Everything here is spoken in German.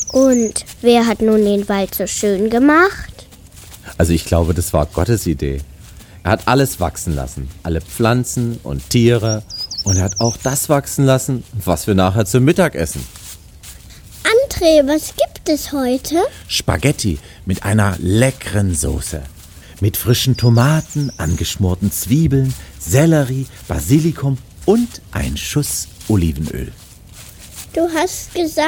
Und wer hat nun den Wald so schön gemacht? Also ich glaube, das war Gottes Idee. Er hat alles wachsen lassen, alle Pflanzen und Tiere. Und er hat auch das wachsen lassen, was wir nachher zum Mittag essen. André, was gibt es heute? Spaghetti mit einer leckeren Soße. Mit frischen Tomaten, angeschmorten Zwiebeln, Sellerie, Basilikum und ein Schuss Olivenöl. Du hast gesagt,